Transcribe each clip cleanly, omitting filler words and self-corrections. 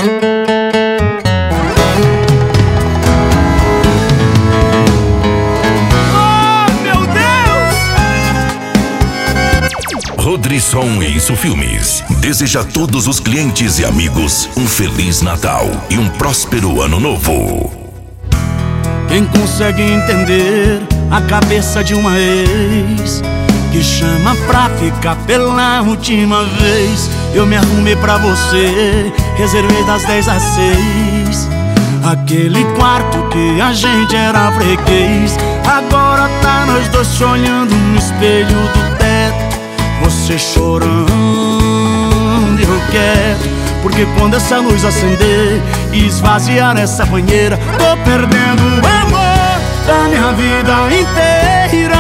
Rodrisson e Isso Filmes deseja a todos os clientes e amigos um Feliz Natal e um próspero Ano Novo. Quem consegue entender a cabeça de uma ex que chama pra ficar pela última vez? Eu me arrumei pra você, reservei das 10 às 6 aquele quarto que a gente era freguês. Agora tá nós dois se olhando no espelho do teto, você chorando e eu quero. Porque quando essa luz acender e esvaziar essa banheira, tô perdendo o amor da minha vida inteira.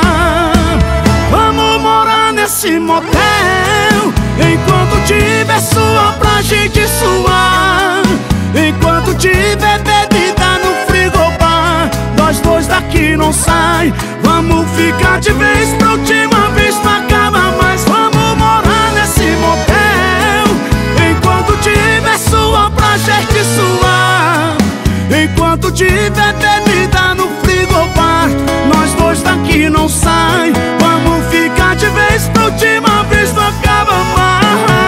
Vamos morar nesse motel, enquanto tiver suor pra gente suar, enquanto tiver bebida no frigobar, nós dois daqui não sai. Vamos ficar de vez pra última vez, não acaba mais. Vamos morar nesse motel, enquanto tiver suor pra gente suar, enquanto tiver bebida no frigobar, nós dois daqui não sai. Vamos ficar de vez pra última vez, não acaba mais.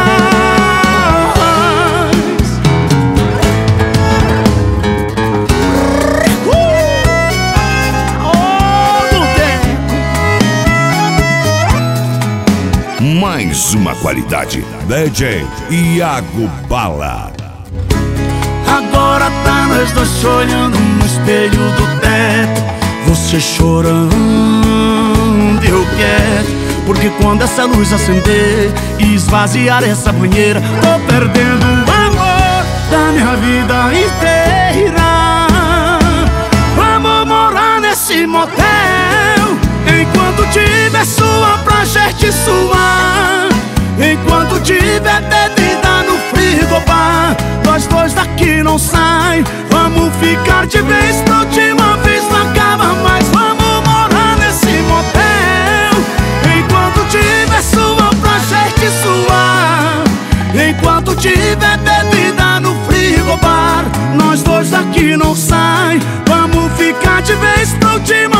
Mais uma qualidade, DJ Iago Bala. Agora tá nós dois se olhando no espelho do teto, você chorando e eu quero. Porque quando essa luz acender e esvaziar essa banheira, tô perdendo o amor da minha vida inteira. Vamos morar nesse motel, enquanto tiver suor pra gente suar, enquanto tiver bebida no frigobar, nós dois daqui não sai. Vamos ficar de vez pra última vez, não acaba mais. Vamos morar nesse motel, enquanto tiver suor pra gente suar, enquanto tiver bebida no frigobar, nós dois daqui não sai. Vamos ficar de vez pra última